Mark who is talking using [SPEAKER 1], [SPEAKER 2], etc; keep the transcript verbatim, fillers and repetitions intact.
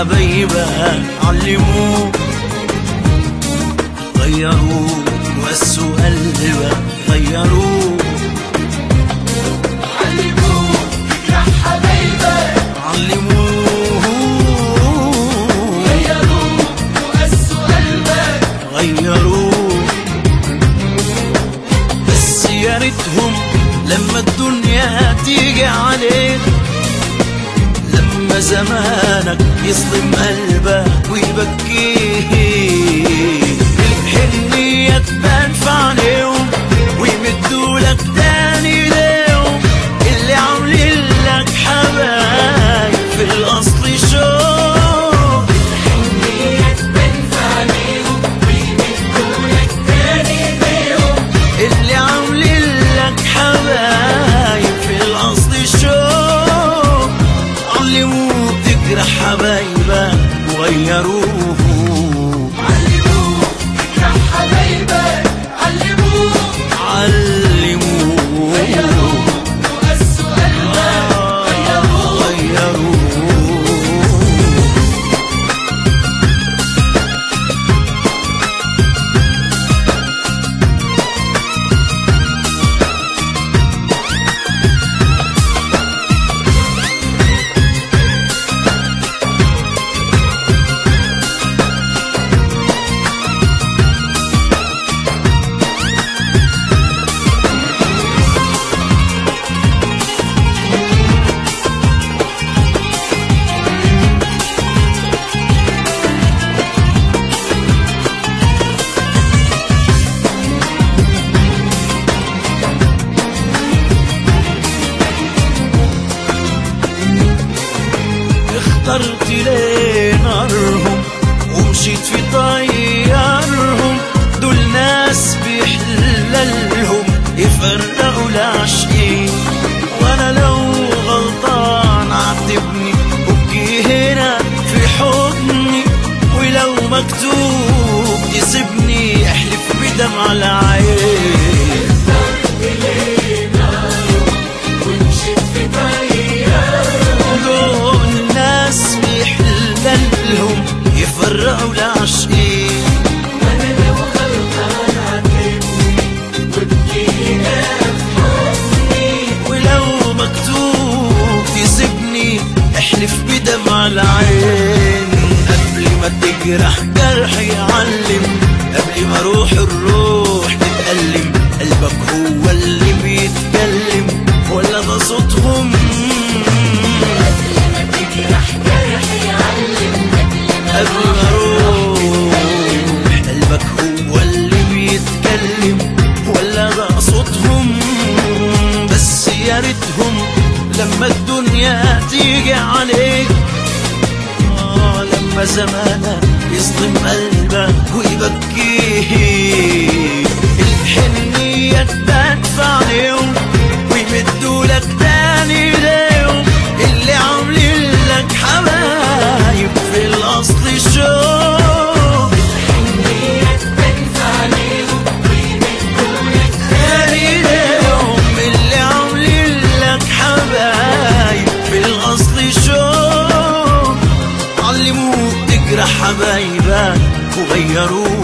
[SPEAKER 1] حبايبك علموك غيروك وقسوا قلبك غيروك
[SPEAKER 2] علموك تجرح حبايبك
[SPEAKER 1] علموك
[SPEAKER 2] غيروك وقسوا قلبك
[SPEAKER 1] غيروك بس يا ريتهم لما الدنيا تيجي عليك، لما زمانك يصدم قلبك ويبكيك، الحنية تبان في عينيهم ويمدولك تاني ليهم، اللي عاملين لك حبايب في الأصل شوق.
[SPEAKER 2] الحنية تبان في عينيهم ويمدولك تاني ليهم،
[SPEAKER 1] اللي عاملين لك حبايب في الأصل شوق، علموك تجرح حبايبك وغيروك.
[SPEAKER 2] علموك تجرح حبايبك علموك
[SPEAKER 1] علموك
[SPEAKER 2] غيروك وقسوا قلبك غيروك
[SPEAKER 1] غيروك. اخترت ليه نارهم ومشيت في طيارهم، دول ناس بيحللهم يفرقوا العاشقين، وانا لو غلطان عاتبني وابكي هنا في حضني، ولو مكتوب تسيبني احلف بدمع العين.
[SPEAKER 2] ومشيت في طيارهم
[SPEAKER 1] دول ناس بيحللهم يفرقوا العاشقين،
[SPEAKER 2] وانا لو غلطان عاتبني وابكي هنا في حضني،
[SPEAKER 1] ولو مكتوب تسيبني احلف بدمع العين. قبل ما تجرح جرح يعلم، قبل ما روح الروح تتألم، قلبك هو اللي بيتكلم ولا ده صوتهم؟
[SPEAKER 2] لما تجرح جرح يعلم
[SPEAKER 1] قبل ما روح قلبك هو اللي بيتكلم ولا ده صوتهم؟ بس يا ريتهم لما الدنيا تيجي عليك، آه لما زمانك يصدم قلبك ويبكيك، الحنية تبان في عينيهم ويمدولك تاني ليهم، اللي عاملين لك حبايب في الأصل شوق.
[SPEAKER 2] الحنية تبان في عينيهم ويمدولك
[SPEAKER 1] تاني ليهم، اللي عاملين لك حبايب في الأصل شوق، علموك تجرح حبايبك وغيروك.